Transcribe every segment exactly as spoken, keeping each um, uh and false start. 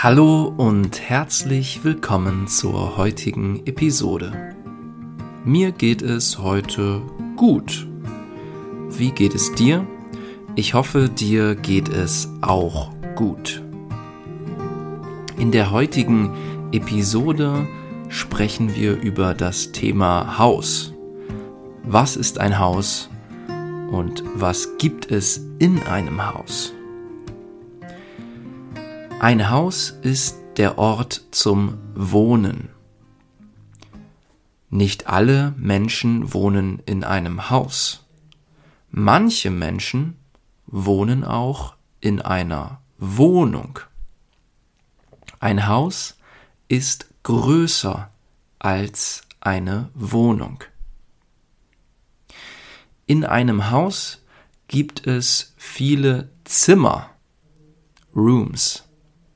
Hallo und herzlich willkommen zur heutigen Episode. Mir geht es heute gut. Wie geht es dir? Ich hoffe, dir geht es auch gut. In der heutigen Episode sprechen wir über das Thema Haus. Was ist ein Haus und was gibt es in einem Haus? Ein Haus ist der Ort zum Wohnen. Nicht alle Menschen wohnen in einem Haus. Manche Menschen wohnen auch in einer Wohnung. Ein Haus ist größer als eine Wohnung. In einem Haus gibt es viele Zimmer, Rooms.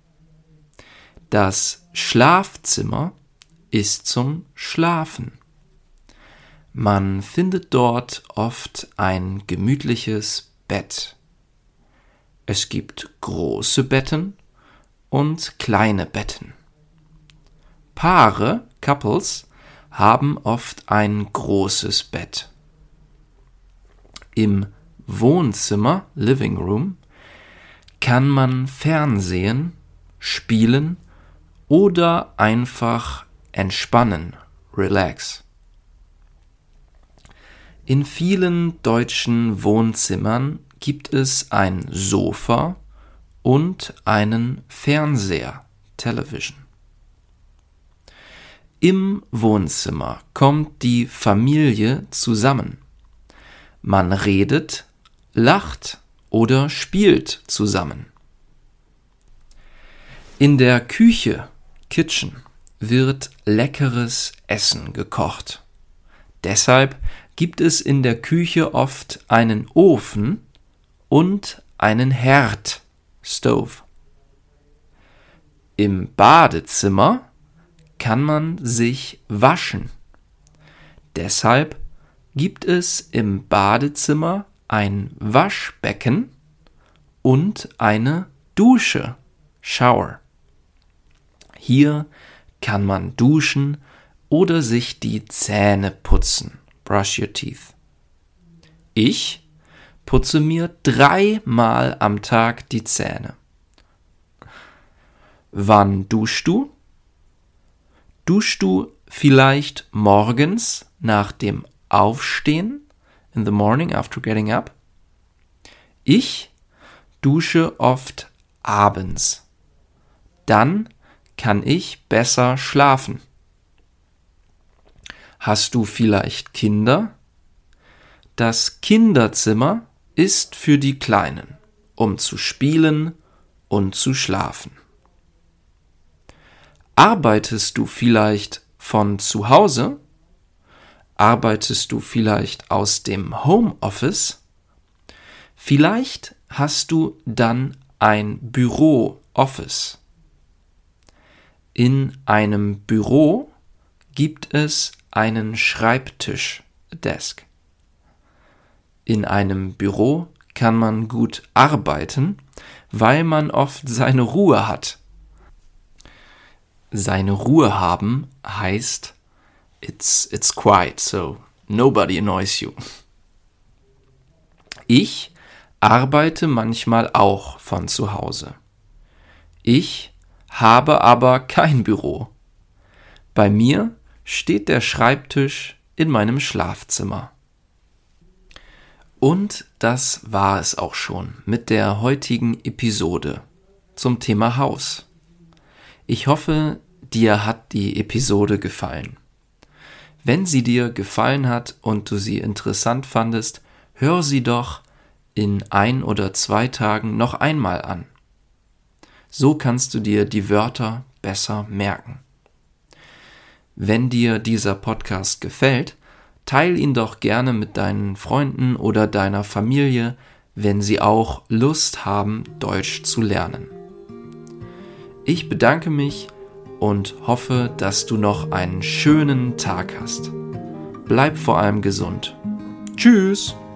Das Schlafzimmer ist zum Schlafen. Man findet dort oft ein gemütliches Bett. Es gibt große Betten und kleine Betten. Paare, Couples, haben oft ein großes Bett. Im Wohnzimmer, Living Room, kann man Fernsehen, spielen oder einfach entspannen, relax. In vielen deutschen Wohnzimmern gibt es ein Sofa und einen Fernseher, Television. Im Wohnzimmer kommt die Familie zusammen. Man redet, lacht oder spielt zusammen. In der Küche, Kitchen, wird leckeres Essen gekocht. Deshalb gibt es in der Küche oft einen Ofen und einen Herd, Stove. Im Badezimmer kann man sich waschen. Deshalb gibt es im Badezimmer ein Waschbecken und eine Dusche, Shower. Hier kann man duschen oder sich die Zähne putzen, brush your teeth. Ich putze mir dreimal am Tag die Zähne. Wann duschst du? Duschst du vielleicht morgens nach dem Aufstehen, in the morning after getting up? Ich dusche oft abends. Dann kann ich besser schlafen. Hast du vielleicht Kinder? Das Kinderzimmer ist für die Kleinen, um zu spielen und zu schlafen. Arbeitest du vielleicht von zu Hause? Arbeitest du vielleicht aus dem Homeoffice? Vielleicht hast du dann ein Büro, Office. In einem Büro gibt es einen Schreibtisch, Desk. In einem Büro kann man gut arbeiten, weil man oft seine Ruhe hat. Seine Ruhe haben heißt, it's, it's quiet, so nobody annoys you. Ich arbeite manchmal auch von zu Hause. Ich habe aber kein Büro. Bei mir steht der Schreibtisch in meinem Schlafzimmer. Und das war es auch schon mit der heutigen Episode zum Thema Haus. Ich hoffe, dir hat die Episode gefallen. Wenn sie dir gefallen hat und du sie interessant fandest, hör sie doch in ein oder zwei Tagen noch einmal an. So kannst du dir die Wörter besser merken. Wenn dir dieser Podcast gefällt, teil ihn doch gerne mit deinen Freunden oder deiner Familie, wenn sie auch Lust haben, Deutsch zu lernen. Ich bedanke mich und hoffe, dass du noch einen schönen Tag hast. Bleib vor allem gesund. Tschüss!